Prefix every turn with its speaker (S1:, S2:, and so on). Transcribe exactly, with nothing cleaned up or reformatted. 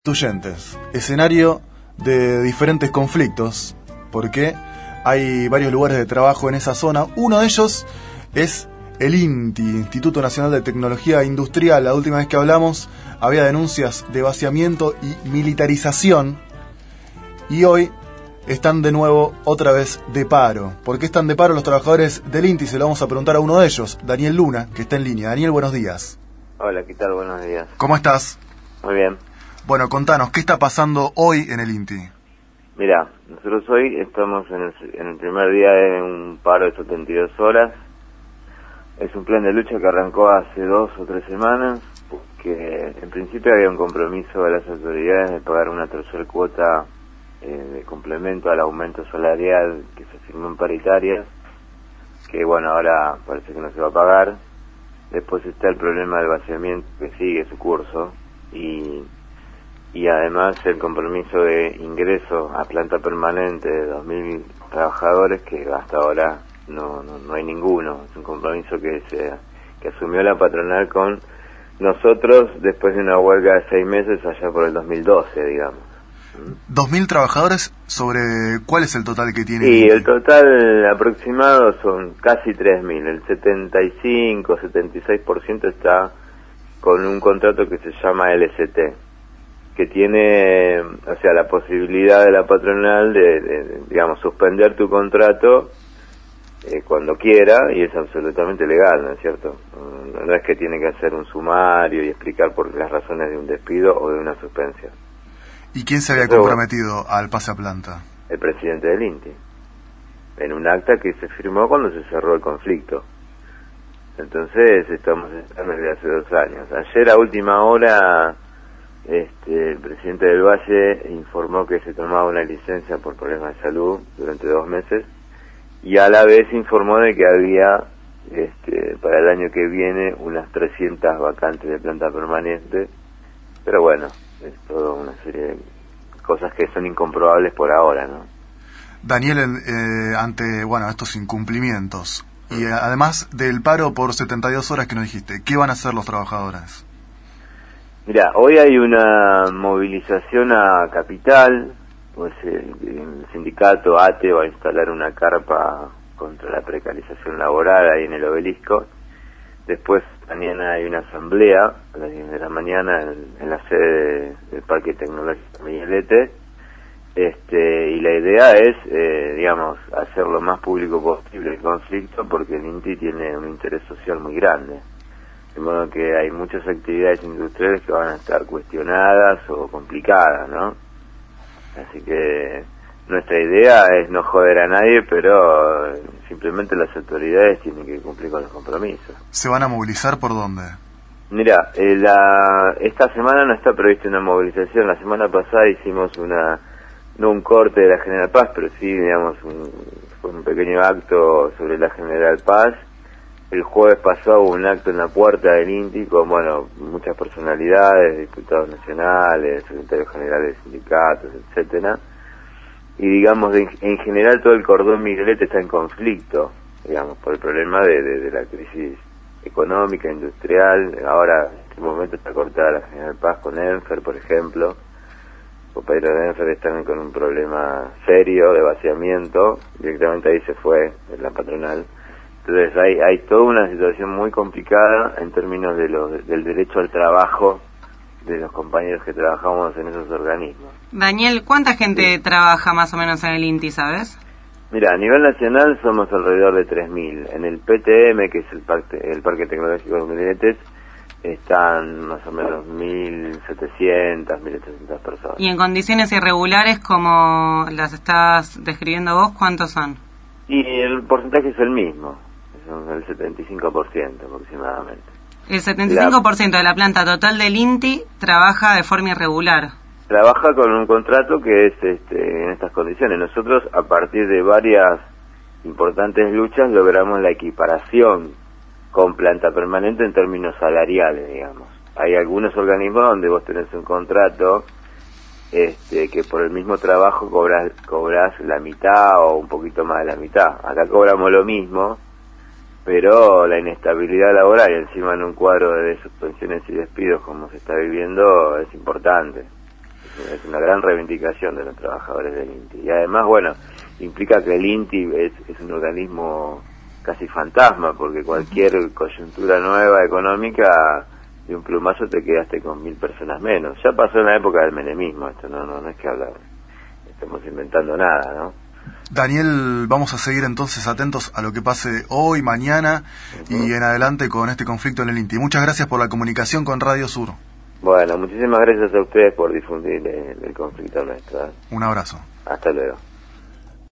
S1: Constituyentes, escenario de diferentes conflictos, porque hay varios lugares de trabajo en esa zona. Uno de ellos es el INTI, Instituto Nacional de Tecnología Industrial. La última vez que hablamos había denuncias de vaciamiento y militarización, y hoy están de nuevo otra vez de paro. ¿Por qué están de paro los trabajadores del INTI? Se lo vamos a preguntar a uno de ellos, Daniel Luna, que está en línea. Daniel, buenos días.
S2: Hola, ¿qué tal? Buenos días.
S1: ¿Cómo estás?
S2: Muy bien.
S1: Bueno, contanos, ¿qué está pasando hoy en el INTI?
S2: Mira, nosotros hoy estamos en el, en el primer día de un paro de setenta y dos horas. Es un plan de lucha que arrancó hace dos o tres semanas, porque en principio había un compromiso de las autoridades de pagar una tercera cuota eh, de complemento al aumento salarial que se firmó en paritarias, que bueno, ahora parece que no se va a pagar. Después está el problema del vaciamiento que sigue su curso, y y además el compromiso de ingreso a planta permanente de dos mil trabajadores, que hasta ahora no, no, no hay ninguno. Es un compromiso que se que asumió la patronal con nosotros después de una huelga de seis meses allá por el dos mil doce, digamos.
S1: ¿Dos mil trabajadores? ¿Sobre cuál es el total que tiene?
S2: Sí, el total aproximado son casi tres mil. El setenta y cinco, setenta y seis por ciento está con un contrato que se llama L S T, que tiene, o sea, la posibilidad de la patronal de, de, de digamos, suspender tu contrato eh, cuando quiera, y es absolutamente legal, ¿no es cierto? No, no es que tiene que hacer un sumario y explicar por las razones de un despido o de una suspensión.
S1: ¿Y quién se había
S2: Pero,
S1: comprometido al pase a planta?
S2: El presidente del INTI, en un acta que se firmó cuando se cerró el conflicto. Entonces, estamos desde hace dos años. Ayer a última hora, Este, el presidente del Valle informó que se tomaba una licencia por problemas de salud durante dos meses, y a la vez informó de que había este, para el año que viene unas trescientas vacantes de planta permanente, pero bueno, es toda una serie de cosas que son incomprobables por ahora, ¿no?
S1: Daniel, eh, ante bueno estos incumplimientos y eh, además del paro por setenta y dos horas que nos dijiste, ¿qué van a hacer los trabajadores?
S2: Mira, hoy hay una movilización a Capital, pues el, el sindicato A T E va a instalar una carpa contra la precarización laboral ahí en el Obelisco. Después mañana hay una asamblea a las diez de la mañana en, en la sede del Parque Tecnológico Miguelete, este, y la idea es, eh, digamos, hacer lo más público posible el conflicto, porque el INTI tiene un interés social muy grande. De modo que hay muchas actividades industriales que van a estar cuestionadas o complicadas, ¿no? Así que nuestra idea es no joder a nadie, pero simplemente las autoridades tienen que cumplir con los compromisos.
S1: ¿Se van a movilizar por dónde?
S2: Mira, eh, la, esta semana no está prevista una movilización. La semana pasada hicimos una, no un corte de la General Paz, pero sí, digamos, un, fue un pequeño acto sobre la General Paz. El jueves pasado hubo un acto en la puerta del INTI con, bueno, muchas personalidades, diputados nacionales, secretarios generales de sindicatos, etcétera. Y digamos, de, en general todo el cordón Miguelete está en conflicto, digamos, por el problema de, de, de la crisis económica, industrial. Ahora, en este momento está cortada la General Paz con Enfer, por ejemplo. Los compañeros de Enfer están con un problema serio de vaciamiento. Directamente ahí se fue la patronal. Entonces hay hay toda una situación muy complicada en términos de los, del derecho al trabajo de los compañeros que trabajamos en esos organismos.
S3: Daniel, ¿cuánta gente sí. trabaja más o menos en el INTI, sabes?
S2: Mira, a nivel nacional somos alrededor de tres mil. En el P T M, que es el Parque, el Parque Tecnológico de Migueletes, están más o menos mil setecientas, mil ochocientas personas.
S3: ¿Y en condiciones irregulares como las estás describiendo vos, cuántos son?
S2: Y el porcentaje es el mismo. Son el setenta y cinco por ciento aproximadamente.
S3: El setenta y cinco por ciento la... de la planta total del INTI trabaja de forma irregular.
S2: Trabaja con un contrato que es este, en estas condiciones. Nosotros, a partir de varias importantes luchas, logramos la equiparación con planta permanente en términos salariales, digamos. Hay algunos organismos donde vos tenés un contrato este, que por el mismo trabajo cobras, cobras la mitad o un poquito más de la mitad. Acá cobramos lo mismo, pero la inestabilidad laboral, y encima en un cuadro de suspensiones y despidos como se está viviendo, es importante. es una gran reivindicación de los trabajadores del INTI. Y además, bueno, implica que el INTI es, es un organismo casi fantasma, porque cualquier coyuntura nueva económica, de un plumazo te quedaste con mil personas menos. Ya pasó en la época del menemismo, esto no, no, no es que hablar, estamos inventando nada, ¿no?
S1: Daniel, vamos a seguir entonces atentos a lo que pase hoy, mañana uh-huh. y en adelante con este conflicto en el INTI. Muchas gracias por la comunicación con Radio Sur.
S2: Bueno, muchísimas gracias a ustedes por difundir el, el conflicto nuestro. ¿eh?
S1: Un abrazo.
S2: Hasta luego.